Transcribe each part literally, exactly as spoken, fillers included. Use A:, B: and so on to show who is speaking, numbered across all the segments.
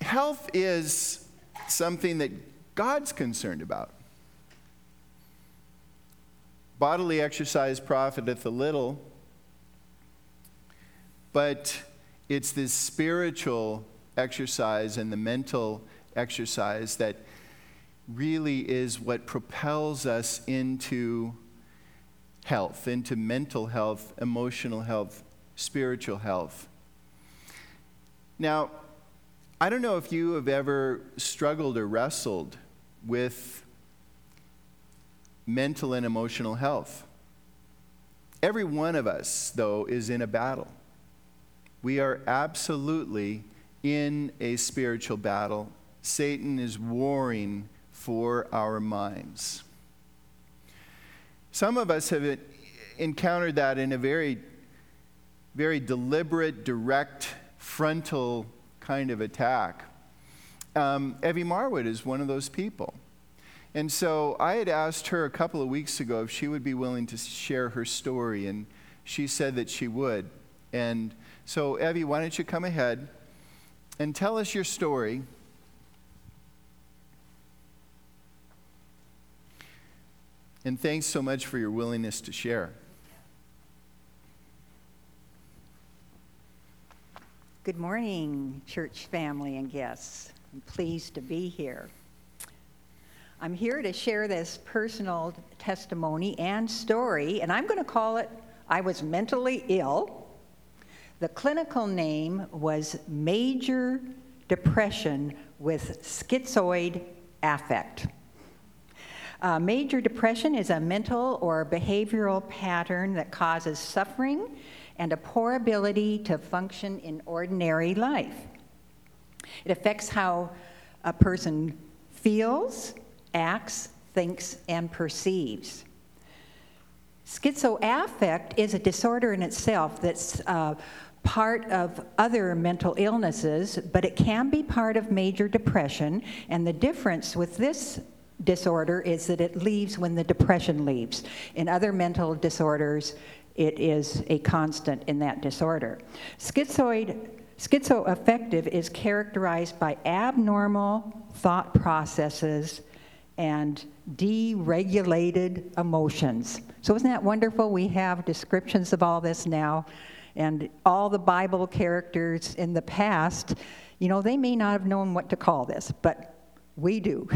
A: health is something that God's concerned about. Bodily exercise profiteth a little, but it's this spiritual exercise and the mental exercise that really is what propels us into health, into mental health, emotional health, spiritual health. Now, I don't know if you have ever struggled or wrestled with mental and emotional health. Every one of us, though, is in a battle. We are absolutely in a spiritual battle. Satan is warring for our minds. Some of us have encountered that in a very, very deliberate, direct, frontal kind of attack. Um, Evie Marwood is one of those people. And so I had asked her a couple of weeks ago if she would be willing to share her story, and she said that she would. And so, Evie, why don't you come ahead and tell us your story. And thanks so much for your willingness to share.
B: Good morning, church family and guests. I'm pleased to be here. I'm here to share this personal testimony and story, and I'm going to call it, I was mentally ill. The clinical name was major depression with schizoid affect. Uh, major depression is a mental or behavioral pattern that causes suffering and a poor ability to function in ordinary life. It affects how a person feels, acts, thinks, and perceives. Schizoaffect is a disorder in itself that's uh, part of other mental illnesses, but it can be part of major depression, and the difference with this disorder is that it leaves when the depression leaves. In other mental disorders, it is a constant in that disorder. Schizoid, schizoaffective is characterized by abnormal thought processes and deregulated emotions. So isn't that wonderful? We have descriptions of all this now, and all the Bible characters in the past, you know, they may not have known what to call this, but we do.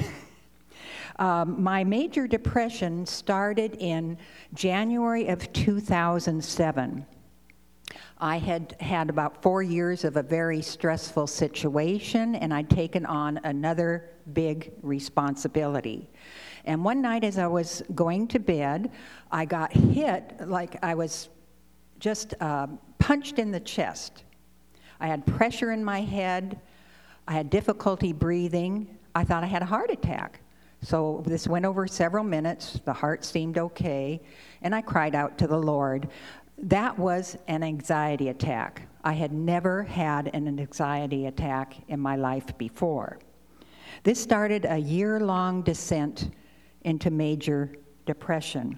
B: Um, my major depression started in January of two thousand seven. I had had about four years of a very stressful situation, and I'd taken on another big responsibility. And one night as I was going to bed, I got hit like I was just uh, punched in the chest. I had pressure in my head. I had difficulty breathing. I thought I had a heart attack. So this went over several minutes. The heart seemed okay, and I cried out to the Lord. That was an anxiety attack. I had never had an anxiety attack in my life before. This started a year-long descent into major depression.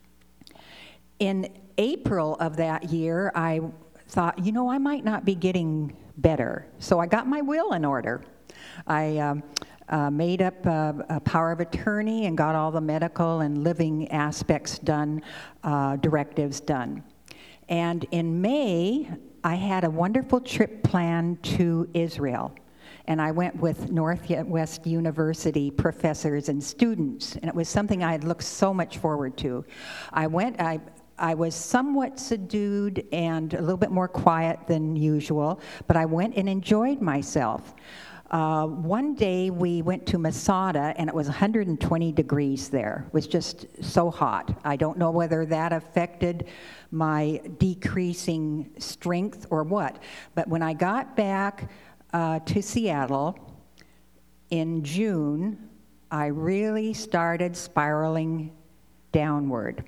B: In April of that year, I thought, you know, I might not be getting better. So I got my will in order. I um, uh, made up uh, a power of attorney and got all the medical and living aspects done, uh, directives done. And in May, I had a wonderful trip planned to Israel. And I went with Northwest University professors and students, and it was something I had looked so much forward to. I went, I, I was somewhat subdued and a little bit more quiet than usual, but I went and enjoyed myself. Uh, one day we went to Masada, and it was one hundred twenty degrees there. It was just so hot. I don't know whether that affected my decreasing strength or what, but when I got back uh, to Seattle in June, I really started spiraling downward.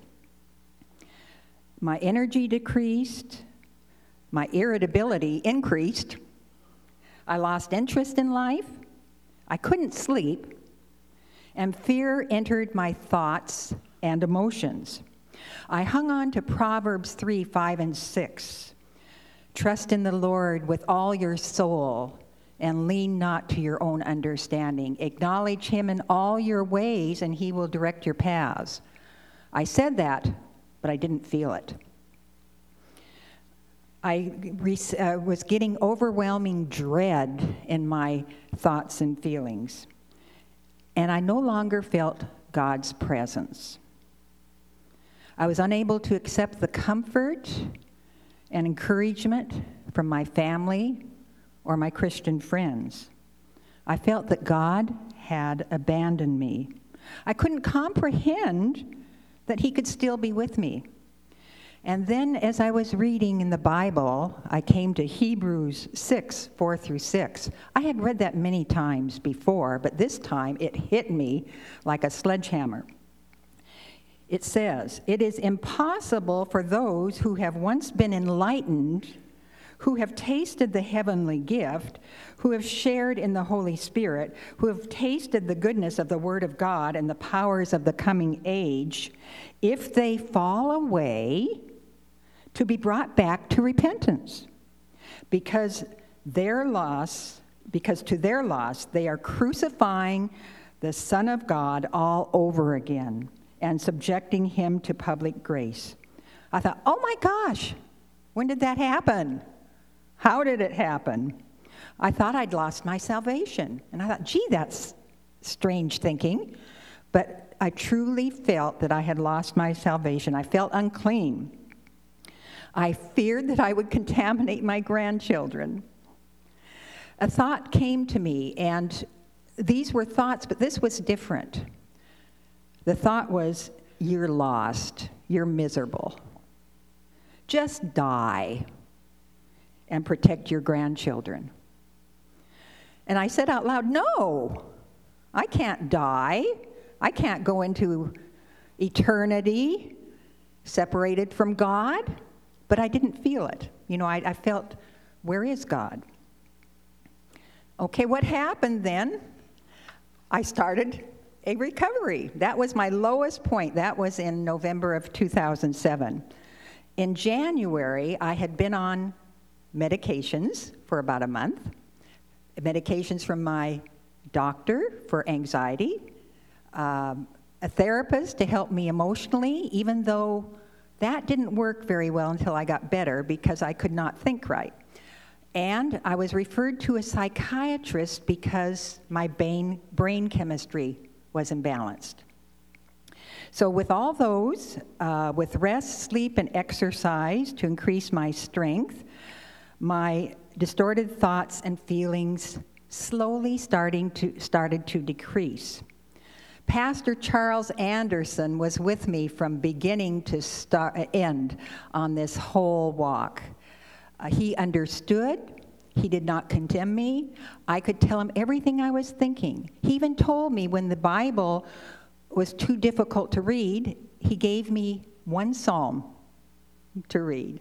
B: My energy decreased, my irritability increased, I lost interest in life, I couldn't sleep, and fear entered my thoughts and emotions. I hung on to Proverbs three, five, and six. Trust in the Lord with all your soul, and lean not to your own understanding. Acknowledge him in all your ways, and he will direct your paths. I said that, but I didn't feel it. I uh, was getting overwhelming dread in my thoughts and feelings, and I no longer felt God's presence. I was unable to accept the comfort and encouragement from my family or my Christian friends. I felt that God had abandoned me. I couldn't comprehend that he could still be with me. And then as I was reading in the Bible, I came to Hebrews six, four through six. I had read that many times before, but this time it hit me like a sledgehammer. It says, "It is impossible for those who have once been enlightened, who have tasted the heavenly gift, who have shared in the Holy Spirit, who have tasted the goodness of the Word of God and the powers of the coming age, if they fall away, to be brought back to repentance, because their loss, because to their loss they are crucifying the Son of God all over again and subjecting him to public grace." I thought, oh my gosh, when did that happen? How did it happen? I thought I'd lost my salvation. And I thought, gee, that's strange thinking. But I truly felt that I had lost my salvation. I felt unclean. I feared that I would contaminate my grandchildren. A thought came to me, and these were thoughts, but this was different. The thought was, you're lost, you're miserable. Just die and protect your grandchildren. And I said out loud, no, I can't die. I can't go into eternity separated from God. But I didn't feel it. You know, I, I felt, where is God? Okay, what happened then? I started a recovery. That was my lowest point. That was in November of two thousand seven. In January, I had been on medications for about a month, medications from my doctor for anxiety, um, a therapist to help me emotionally, even though that didn't work very well until I got better because I could not think right. And I was referred to a psychiatrist because my brain, brain chemistry was imbalanced. So with all those, uh, with rest, sleep, and exercise to increase my strength, my distorted thoughts and feelings slowly starting to, started to decrease. Pastor Charles Anderson was with me from beginning to start, end on this whole walk. Uh, he understood. He did not condemn me. I could tell him everything I was thinking. He even told me when the Bible was too difficult to read, he gave me one psalm to read.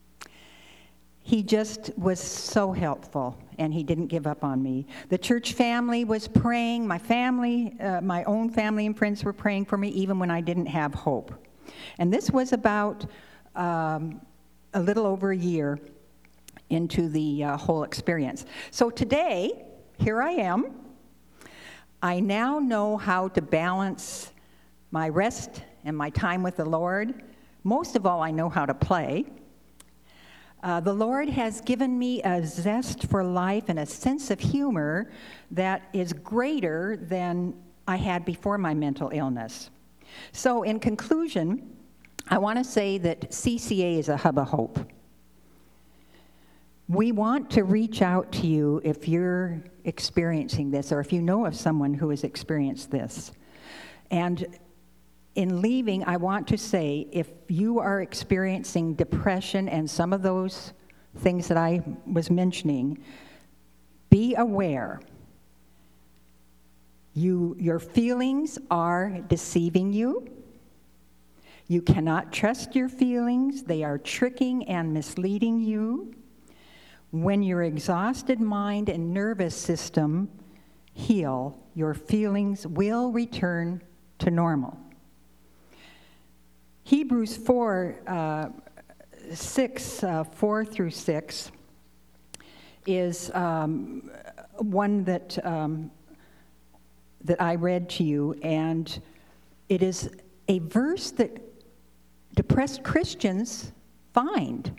B: He just was so helpful, and he didn't give up on me. The church family was praying. My family, uh, my own family and friends were praying for me, even when I didn't have hope. And this was about um, a little over a year into the uh, whole experience. So today, here I am. I now know how to balance my rest and my time with the Lord. Most of all, I know how to play. Uh, the Lord has given me a zest for life and a sense of humor that is greater than I had before my mental illness. So in conclusion, I want to say that C C A is a hub of hope. We want to reach out to you if you're experiencing this or if you know of someone who has experienced this. And in leaving, I want to say, if you are experiencing depression and some of those things that I was mentioning, be aware. You, your feelings are deceiving you. You cannot trust your feelings. They are tricking and misleading you. When your exhausted mind and nervous system heal, your feelings will return to normal. Hebrews four, uh, six, uh, four through six is um, one that um, that I read to you, and it is a verse that depressed Christians find.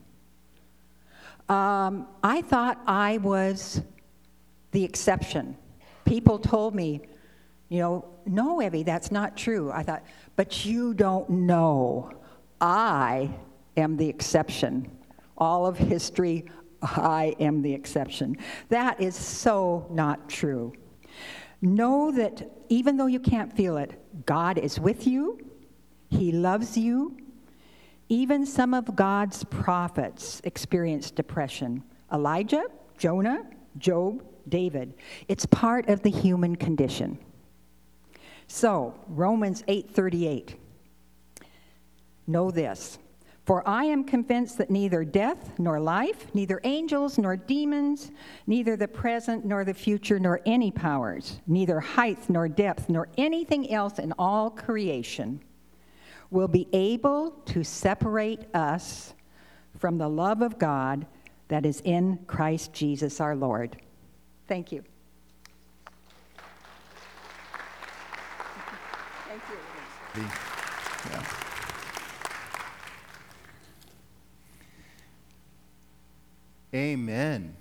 B: Um, I thought I was the exception. People told me, you know, no, Evie, that's not true. I thought, but you don't know. I am the exception. All of history, I am the exception. That is so not true. Know that even though you can't feel it, God is with you. He loves you. Even some of God's prophets experienced depression. Elijah, Jonah, Job, David. It's part of the human condition. So, Romans eight thirty-eight. Know this. For I am convinced that neither death nor life, neither angels nor demons, neither the present nor the future, nor any powers, neither height nor depth, nor anything else in all creation will be able to separate us from the love of God that is in Christ Jesus our Lord. Thank you. Thank you.
A: Yeah. Amen.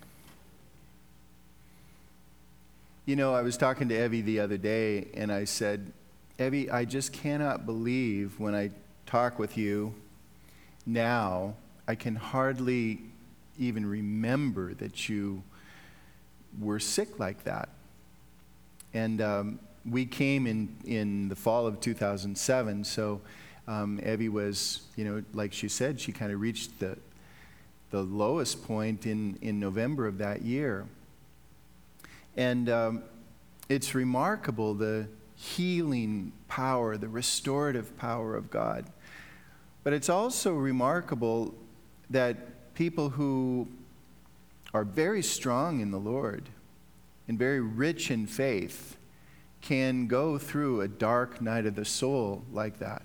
A: You know, I was talking to Evie the other day, and I said, Evie, I just cannot believe when I talk with you now, I can hardly even remember that you were sick like that. And um, we came in, in the fall of two thousand seven, so um, Evie was, you know, like she said, she kind of reached the the lowest point in, in November of that year. And um, it's remarkable, the healing power, the restorative power of God. But it's also remarkable that people who are very strong in the Lord and very rich in faith can go through a dark night of the soul like that.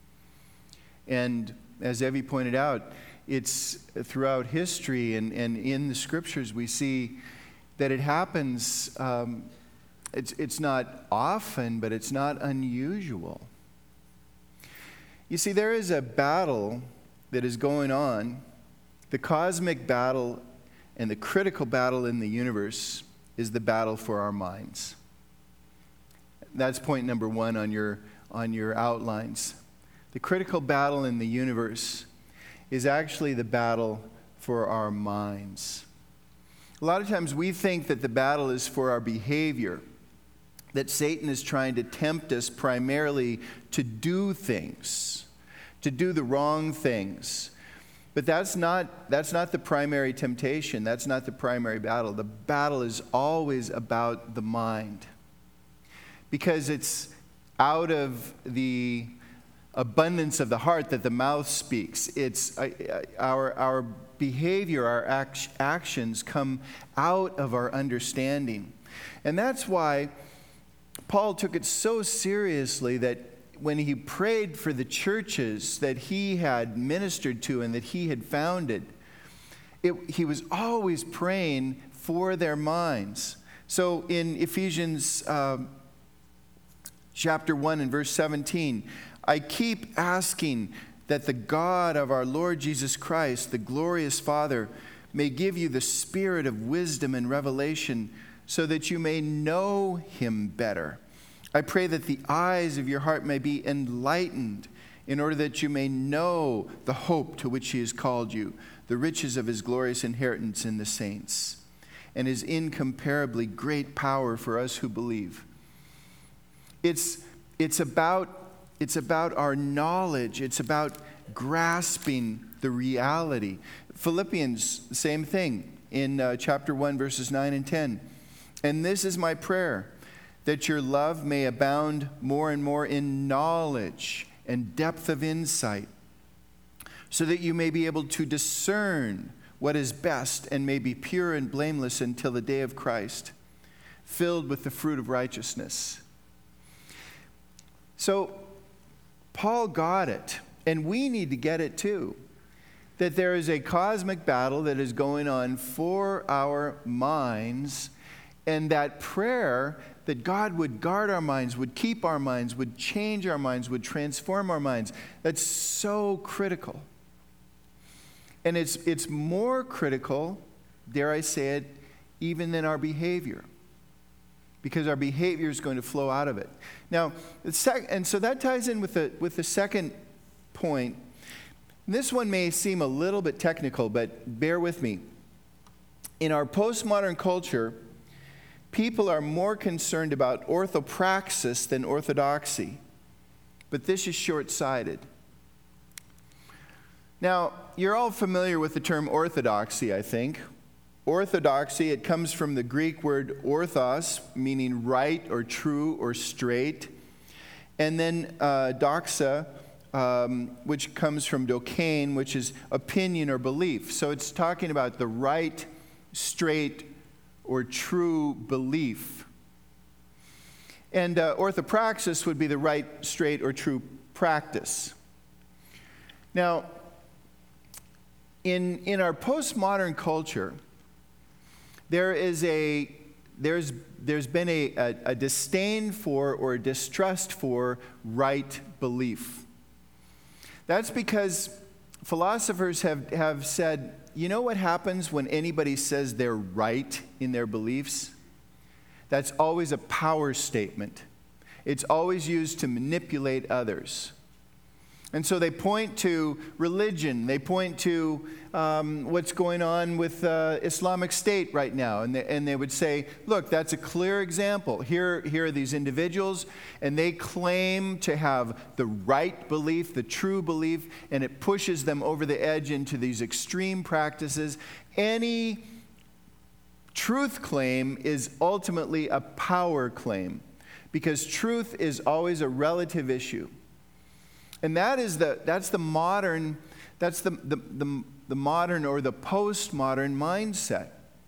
A: And as Evie pointed out, it's throughout history and, and in the scriptures we see that it happens, um, it's, it's not often, but it's not unusual. You see, there is a battle that is going on. The cosmic battle and the critical battle in the universe is the battle for our minds. That's point number one on your, on your outlines. The critical battle in the universe is actually the battle for our minds. A lot of times we think that the battle is for our behavior, that Satan is trying to tempt us primarily to do things, to do the wrong things. But that's not, that's not the primary temptation. That's not the primary battle. The battle is always about the mind, because it's out of the abundance of the heart that the mouth speaks. It's uh, our our behavior, our act- actions come out of our understanding. And that's why Paul took it so seriously that when he prayed for the churches that he had ministered to and that he had founded, it, he was always praying for their minds. So in Ephesians um, chapter one and verse seventeen, I keep asking that the God of our Lord Jesus Christ, the glorious Father, may give you the spirit of wisdom and revelation so that you may know him better. I pray that the eyes of your heart may be enlightened in order that you may know the hope to which he has called you, the riches of his glorious inheritance in the saints, and his incomparably great power for us who believe. It's, it's about It's about our knowledge. It's about grasping the reality. Philippians, same thing, in uh, chapter one, verses nine and ten. And this is my prayer, that your love may abound more and more in knowledge and depth of insight, so that you may be able to discern what is best and may be pure and blameless until the day of Christ, filled with the fruit of righteousness. So, Paul got it, and we need to get it too. that there is a cosmic battle that is going on for our minds, and that prayer, that God would guard our minds, would keep our minds, would change our minds, would transform our minds, that's so critical. And it's, it's more critical, dare I say it, even than our behavior, because our behavior is going to flow out of it. Now, the sec- and so that ties in with the, with the second point. This one may seem a little bit technical, but bear with me. In our postmodern culture, people are more concerned about orthopraxis than orthodoxy, but this is short-sighted. Now, you're all familiar with the term orthodoxy, I think. Orthodoxy, it comes from the Greek word orthos, meaning right or true or straight, and then uh, doxa, um, which comes from dokein, which is opinion or belief. So it's talking about the right, straight, or true belief. And uh, orthopraxis would be the right, straight, or true practice. Now, in, in our postmodern culture, there is a, there's, there's been a, a, a disdain for or a distrust for right belief. That's because philosophers have, have said, you know what happens when anybody says they're right in their beliefs? That's always a power statement. It's always used to manipulate others. And so they point to religion. They point to um, what's going on with uh, Islamic State right now. And they, and they would say, look, that's a clear example. Here, here are these individuals, and they claim to have the right belief, the true belief, and it pushes them over the edge into these extreme practices. Any truth claim is ultimately a power claim, because truth is always a relative issue. And that is the that's the modern that's the the, the, the modern or the postmodern mindset.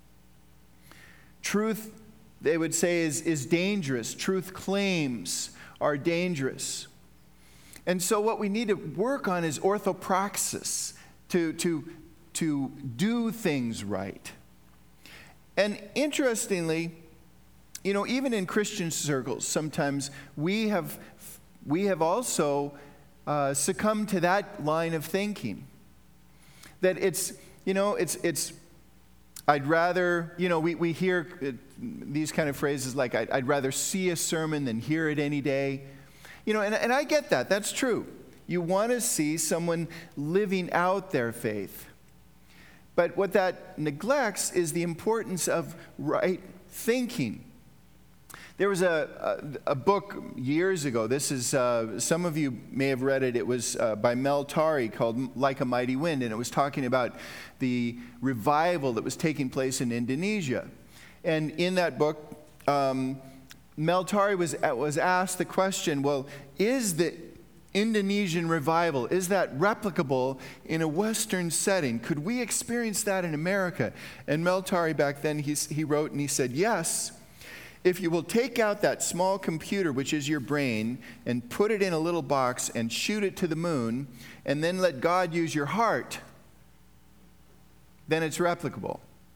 A: Truth, they would say, is, is dangerous. Truth claims are dangerous. And so what we need to work on is orthopraxis, to, to, to do things right. And interestingly, you know, even in Christian circles, sometimes we have we have also Uh, succumb to that line of thinking. That it's, you know, it's, it's I'd rather, you know, we, we hear it, these kind of phrases like, I'd, I'd rather see a sermon than hear it any day. You know, and, and I get that. That's true. You want to see someone living out their faith. But what that neglects is the importance of right thinking. There was a, a, a book years ago. This is, uh, some of you may have read it. It was uh, by Mel Tari, called Like a Mighty Wind, and it was talking about the revival that was taking place in Indonesia. And in that book, um, Mel Tari was, was asked the question, well, is the Indonesian revival, is that replicable in a Western setting? Could we experience that in America? And Mel Tari back then, he, he wrote and he said, yes. If you will take out that small computer, which is your brain, and put it in a little box and shoot it to the moon, and then let God use your heart, then it's replicable.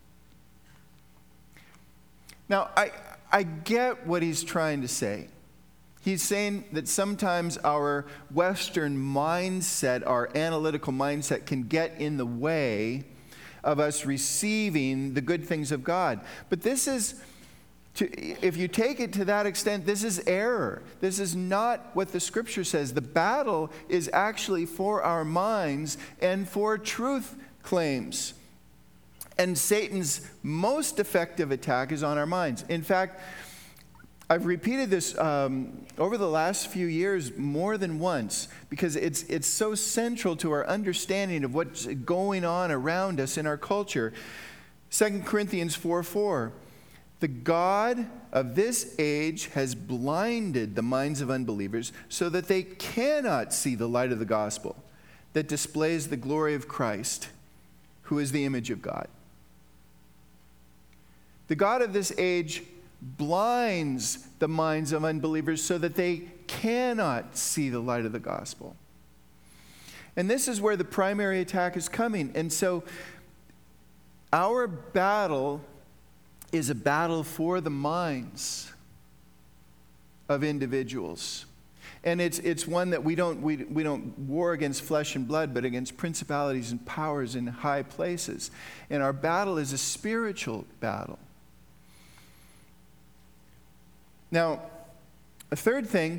A: Now, I, I get what he's trying to say. He's saying that sometimes our Western mindset, our analytical mindset, can get in the way of us receiving the good things of God. But this is... To, if you take it to that extent, this is error. This is not what the Scripture says. The battle is actually for our minds and for truth claims. And Satan's most effective attack is on our minds. In fact, I've repeated this um, over the last few years more than once, because it's, it's so central to our understanding of what's going on around us in our culture. Second Corinthians four four. The God of this age has blinded the minds of unbelievers so that they cannot see the light of the gospel that displays the glory of Christ, who is the image of God. The God of this age blinds the minds of unbelievers so that they cannot see the light of the gospel. And this is where the primary attack is coming. And so our battle is a battle for the minds of individuals. And it's it's one that we don't we, we don't war against flesh and blood, but against principalities and powers in high places. And our battle is a spiritual battle. Now, a third thing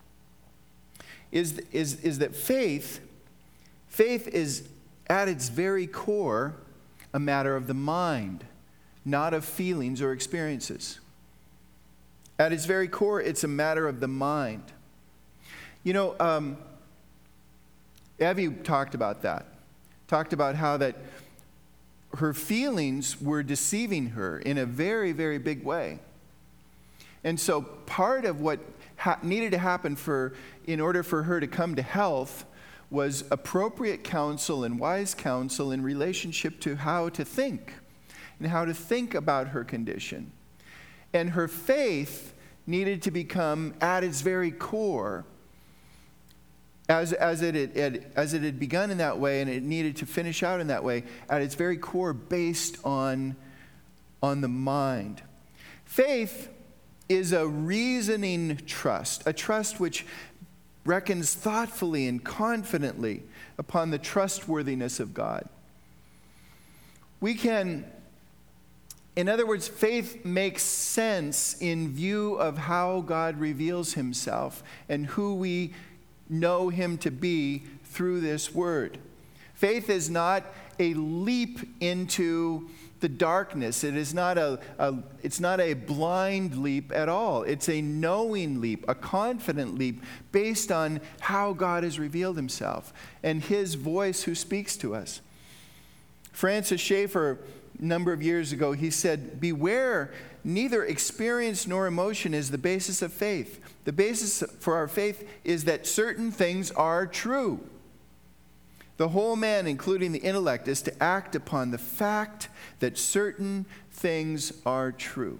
A: is is is that faith faith is at its very core a matter of the mind, not of feelings or experiences. At its very core, it's a matter of the mind. You know, um, Evie talked about that. Talked about how that her feelings were deceiving her in a very, very big way. And so part of what ha- needed to happen for, in order for her to come to health was appropriate counsel and wise counsel in relationship to how to think and how to think about her condition. And her faith needed to become at its very core. As, as, it had, as it had begun in that way, and it needed to finish out in that way, at its very core, based on, on the mind. Faith is a reasoning trust, a trust which reckons thoughtfully and confidently upon the trustworthiness of God. We can, in other words, faith makes sense in view of how God reveals himself and who we know him to be through this word. Faith is not a leap into the darkness. It is not a, a it's not a blind leap at all. It's a knowing leap, a confident leap based on how God has revealed himself and his voice who speaks to us. Francis Schaeffer, a number of years ago, he said, "Beware, neither experience nor emotion is the basis of faith. The basis for our faith is that certain things are true. The whole man, including the intellect, is to act upon the fact that certain things are true."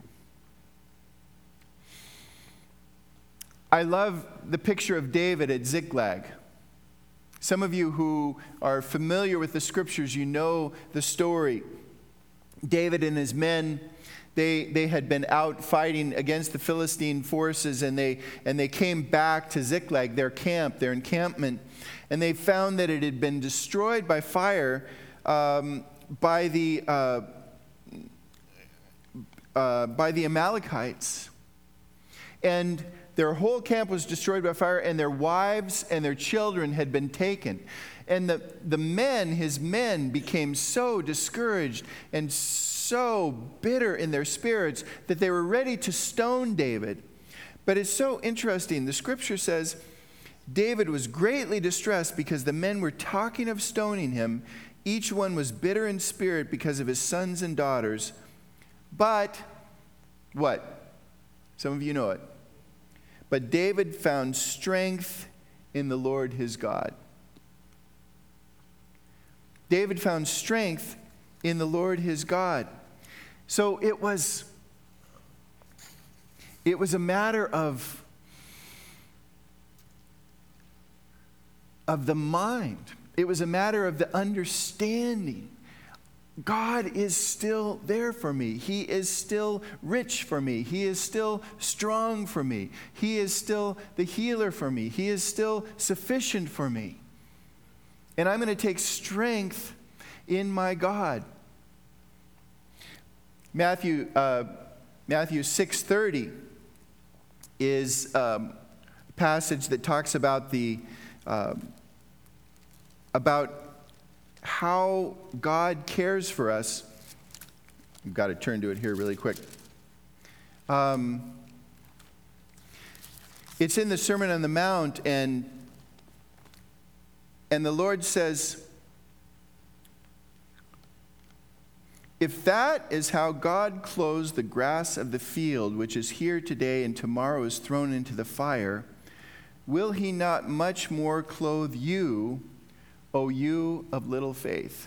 A: I love the picture of David at Ziklag. Some of you who are familiar with the scriptures, you know the story. David and his men, They, they had been out fighting against the Philistine forces, and they, and they came back to Ziklag, their camp, their encampment, and they found that it had been destroyed by fire um, by, the, uh, uh, by the Amalekites. And their whole camp was destroyed by fire, and their wives and their children had been taken. And the, the men, his men, became so discouraged and so so bitter in their spirits that they were ready to stone David. But it's so interesting. The scripture says David was greatly distressed because the men were talking of stoning him. Each one was bitter in spirit because of his sons and daughters. But what? Some of you know it. But David found strength in the Lord his God. David found strength in the Lord his God. So it was, it was a matter of, of the mind. It was a matter of the understanding. God is still there for me. He is still rich for me. He is still strong for me. He is still the healer for me. He is still sufficient for me. And I'm going to take strength in my God. Matthew uh, Matthew six thirty is um, a passage that talks about the uh, about how God cares for us. I've got to turn to it here really quick. Um, it's in the Sermon on the Mount, and and the Lord says, "If that is how God clothes the grass of the field, which is here today and tomorrow is thrown into the fire, will he not much more clothe you, O you of little faith?"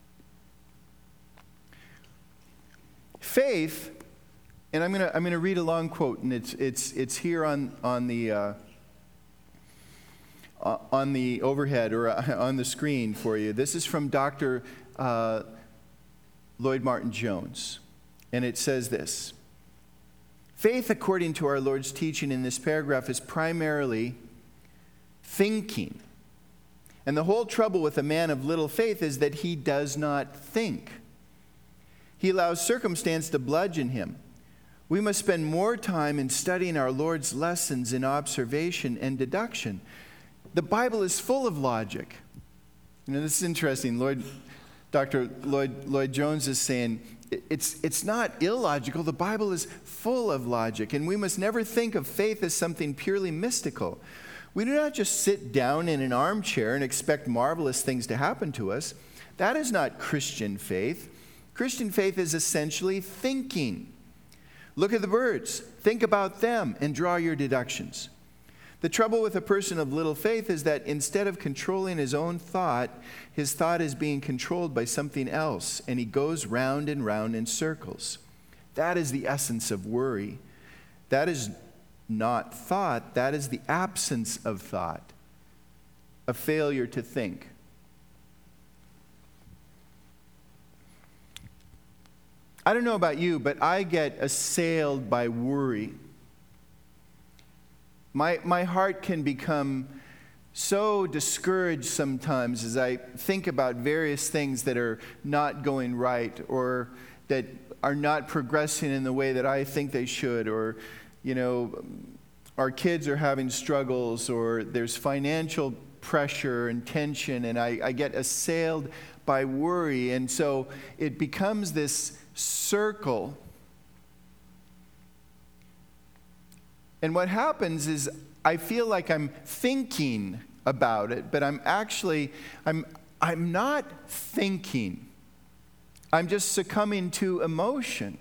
A: Faith, and I'm going to I'm going to read a long quote, and it's it's it's here on on the uh, uh, on the overhead or on the screen for you. This is from Doctor Uh, Lloyd Martin Jones, and it says this: faith, according to our Lord's teaching in this paragraph, is primarily thinking. And the whole trouble with a man of little faith is that he does not think. He allows circumstance to bludgeon him. We must spend more time in studying our Lord's lessons in observation and deduction. The Bible is full of logic. You know, this is interesting. Lloyd, Doctor Lloyd, Lloyd Jones is saying it's, it's not illogical. The Bible is full of logic, and we must never think of faith as something purely mystical. We do not just sit down in an armchair and expect marvelous things to happen to us. That is not Christian faith. Christian faith is essentially thinking. Look at the birds, think about them, and draw your deductions. The trouble with a person of little faith is that instead of controlling his own thought, his thought is being controlled by something else, and he goes round and round in circles. That is the essence of worry. That is not thought, that is the absence of thought, a failure to think. I don't know about you, but I get assailed by worry. My, my heart can become so discouraged sometimes as I think about various things that are not going right, or that are not progressing in the way that I think they should, or you know, our kids are having struggles, or there's financial pressure and tension, and I, I get assailed by worry. And so it becomes this circle. And what happens is I feel like I'm thinking about it, but I'm actually, I'm, I'm not thinking. I'm just succumbing to emotion.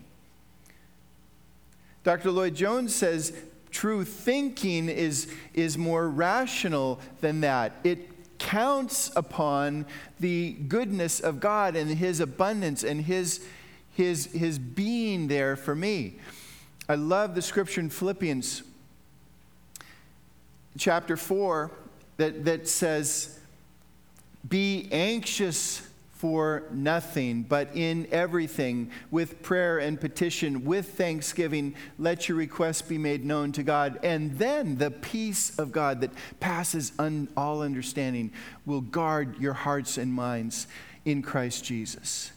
A: Doctor Lloyd Jones says true thinking is, is more rational than that. It counts upon the goodness of God and His abundance and His, His, His being there for me. I love the scripture in Philippians chapter four that, that says, "Be anxious for nothing, but in everything, with prayer and petition, with thanksgiving, let your requests be made known to God. And then the peace of God that passes un- all understanding will guard your hearts and minds in Christ Jesus."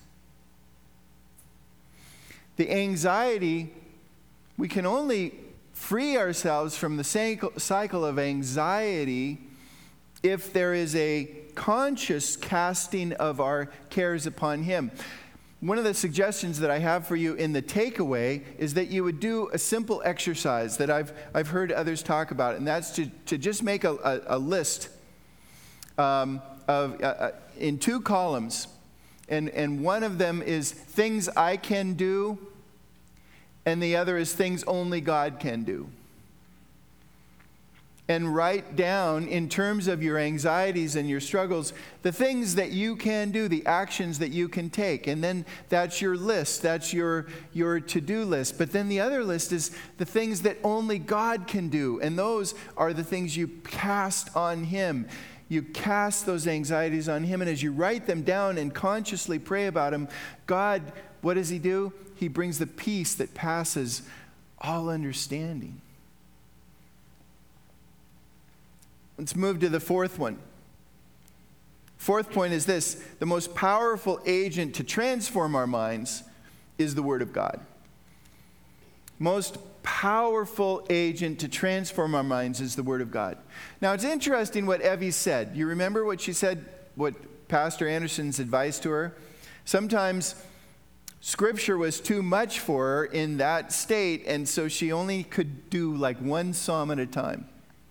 A: The anxiety, we can only free ourselves from the cycle of anxiety if there is a conscious casting of our cares upon Him. One of the suggestions that I have for you in the takeaway is that you would do a simple exercise that I've, I've heard others talk about, and that's to, to just make a, a, a list um, of uh, uh, in two columns, and, and one of them is things I can do, and the other is things only God can do. And write down, in terms of your anxieties and your struggles, the things that you can do, the actions that you can take. And then that's your list. That's your, your to-do list. But then the other list is the things that only God can do. And those are the things you cast on Him. You cast those anxieties on Him. And as you write them down and consciously pray about them, God, what does He do? He brings the peace that passes all understanding. Let's move to the fourth one. Fourth point is this: the most powerful agent to transform our minds is the Word of God. Most powerful agent to transform our minds is the Word of God. Now, it's interesting what Evie said. You remember what she said, what Pastor Anderson's advice to her? Sometimes Scripture was too much for her in that state, and so she only could do like one psalm at a time.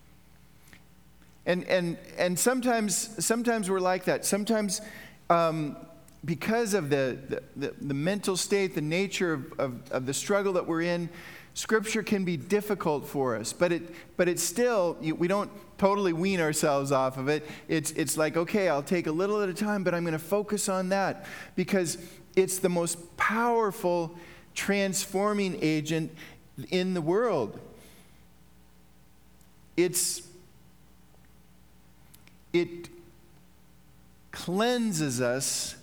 A: And and and sometimes sometimes we're like that. Sometimes um, because of the, the, the, the mental state, the nature of, of, of the struggle that we're in, Scripture can be difficult for us. But it but it's still, we don't totally wean ourselves off of it. It's it's like, okay, I'll take a little at a time, but I'm going to focus on that because it's the most powerful transforming agent in the world. It's it cleanses us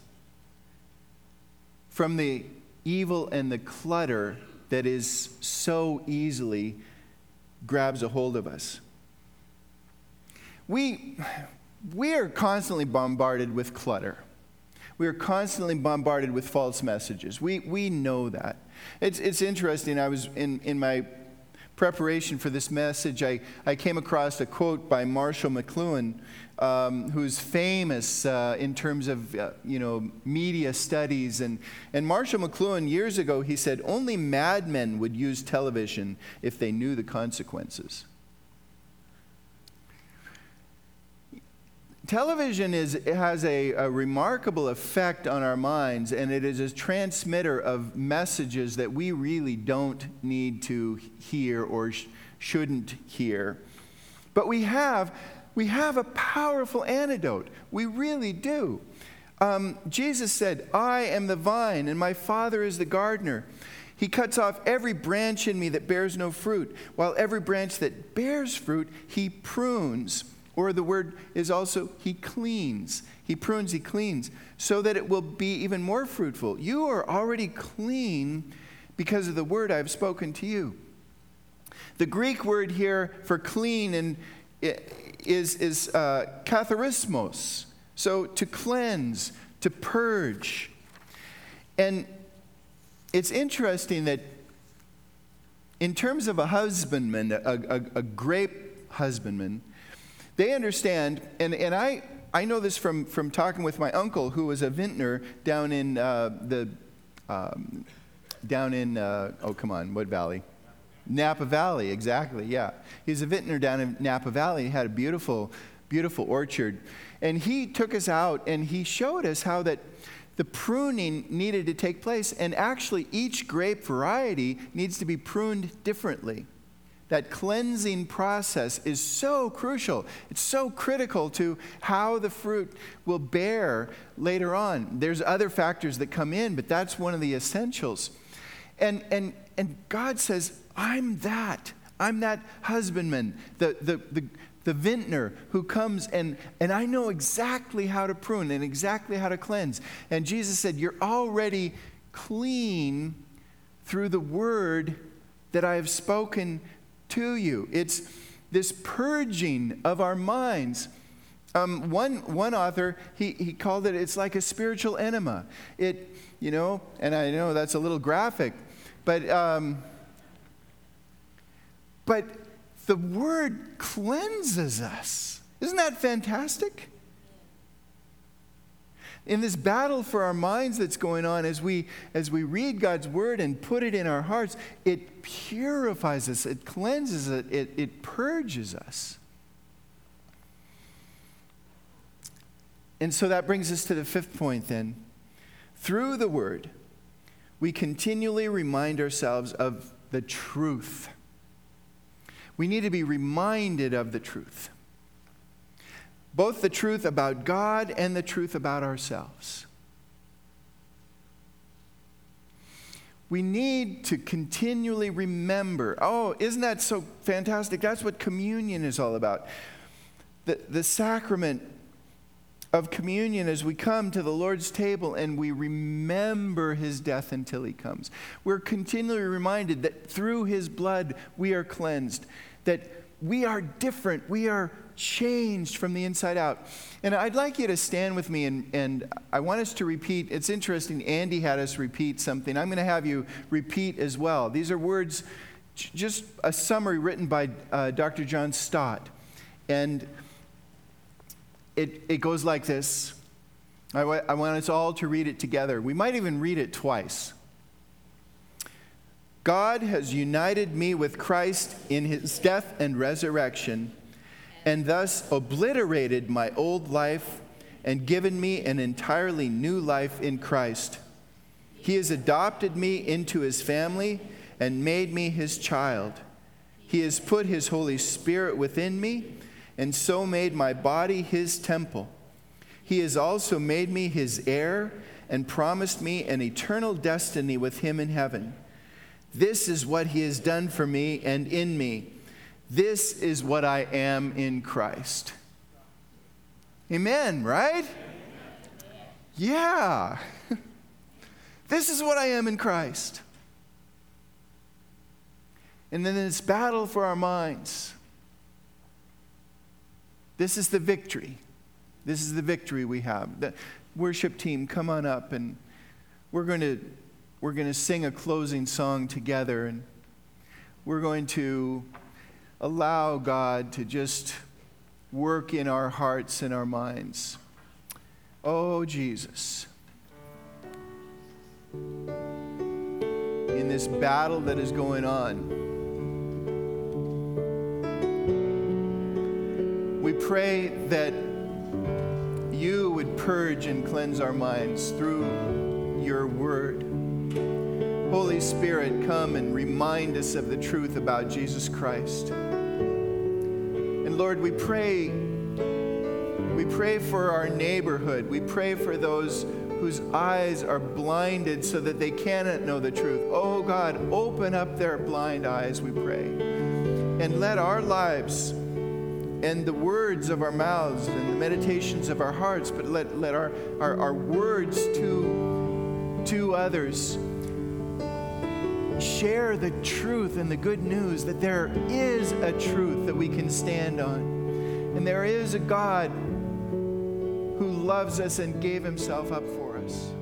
A: from the evil and the clutter that is so easily grabs a hold of us. We, we are constantly bombarded with clutter. We are constantly bombarded with false messages. We, we know that. It's, it's interesting. I was in, in my preparation for this message, I, I came across a quote by Marshall McLuhan, um, who's famous uh, in terms of uh, you know media studies. And, and Marshall McLuhan, years ago, he said, only madmen would use television if they knew the consequences. Television is, has a, a remarkable effect on our minds, and it is a transmitter of messages that we really don't need to hear or sh- shouldn't hear. But we have, we have a powerful antidote. We really do. Um, Jesus said, I am the vine, and my Father is the gardener. He cuts off every branch in me that bears no fruit, while every branch that bears fruit, he prunes. Or the word is also, he cleans. He prunes, he cleans, so that it will be even more fruitful. You are already clean because of the word I have spoken to you. The Greek word here for clean and is, is uh, katharismos, so to cleanse, to purge. And it's interesting that in terms of a husbandman, a, a, a grape husbandman, they understand, and, and I, I know this from, from talking with my uncle, who was a vintner down in uh, the, um, down in, uh, oh, come on, what valley? Napa Valley, exactly, yeah. He's a vintner down in Napa Valley. He had a beautiful, beautiful orchard. And he took us out, and he showed us how that the pruning needed to take place, and actually each grape variety needs to be pruned differently. That cleansing process is so crucial. It's so critical to how the fruit will bear later on. There's other factors that come in, but that's one of the essentials. And and and God says, I'm that. I'm that husbandman, the the the, the vintner who comes and, and I know exactly how to prune and exactly how to cleanse. And Jesus said, you're already clean through the word that I have spoken to you. It's this purging of our minds. Um, one one author, he, he called it, it's like a spiritual enema. It, you know, and I know that's a little graphic, but um, but the word cleanses us. Isn't that fantastic? In this battle for our minds that's going on, as we as we read God's word and put it in our hearts, it purifies us, it cleanses it, it, it purges us. And so that brings us to the fifth point then. Through the word, we continually remind ourselves of the truth. We need to be reminded of the truth. Both the truth about God and the truth about ourselves. We need to continually remember. Oh, isn't that so fantastic? That's what communion is all about. The, the sacrament of communion as we come to the Lord's table and we remember his death until he comes. We're continually reminded that through his blood we are cleansed, that we are different, we are changed from the inside out. And I'd like you to stand with me, and, and I want us to repeat. It's interesting, Andy had us repeat something. I'm going to have you repeat as well. These are words, just a summary written by uh, Doctor John Stott. And it, it goes like this. I, w- I want us all to read it together. We might even read it twice. God has united me with Christ in his death and resurrection, and thus obliterated my old life and given me an entirely new life in Christ. He has adopted me into his family and made me his child. He has put his Holy Spirit within me and so made my body his temple. He has also made me his heir and promised me an eternal destiny with him in heaven. This is what he has done for me and in me. This is what I am in Christ. Amen, right? Yeah. This is what I am in Christ. And then this battle for our minds. This is the victory. This is the victory we have. The worship team, come on up, and we're going to we're going to sing a closing song together, and we're going to allow God to just work in our hearts and our minds. Oh, Jesus. In this battle that is going on, we pray that you would purge and cleanse our minds through your word. Holy Spirit, come and remind us of the truth about Jesus Christ. And Lord, we pray, we pray for our neighborhood. We pray for those whose eyes are blinded so that they cannot know the truth. Oh God, open up their blind eyes, we pray. And let our lives and the words of our mouths and the meditations of our hearts, but let, let our, our, our words to, to others share the truth and the good news that there is a truth that we can stand on. And there is a God who loves us and gave himself up for us.